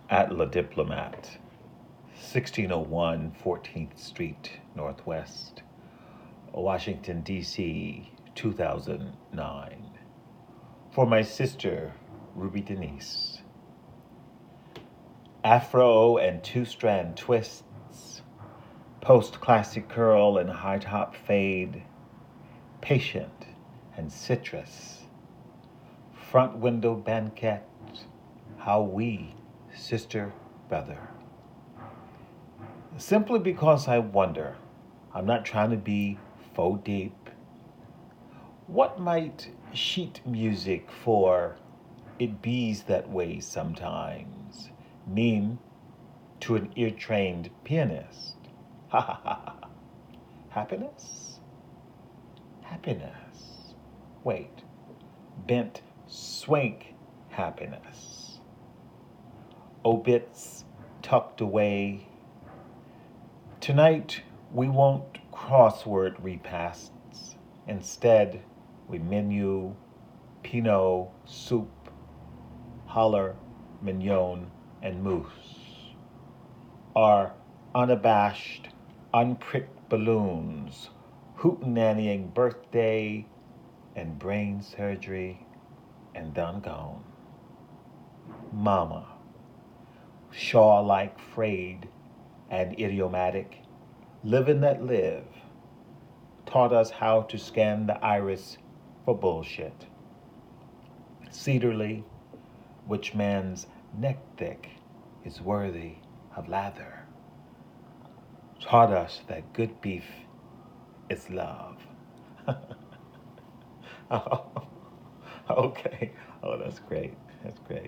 At La Diplomat, 1601 14th Street, Northwest, Washington, D.C., 2009. For my sister, Ruby Denise. Afro and two-strand twists, post-classic curl and high-top fade, patient and citrus, front window banquet, how we, sister, brother. Simply because I wonder, I'm not trying to be faux deep. What might sheet music for "it bees that way sometimes" mean to an ear-trained pianist? Ha ha ha ha. Happiness? Happiness. Wait. Bent swank happiness. Obits tucked away. Tonight, we won't crossword repasts. Instead, we menu Pinot soup, holler, mignon, and mousse. Our unabashed, unpricked balloons, hootenannying birthday and brain surgery and done gone. Mama, Shaw-like frayed and idiomatic, living that live, taught us how to scan the iris for bullshit. Cedarly, which man's neck thick is worthy of lather, taught us that good beef is love. Oh, okay. Oh, that's great. That's great.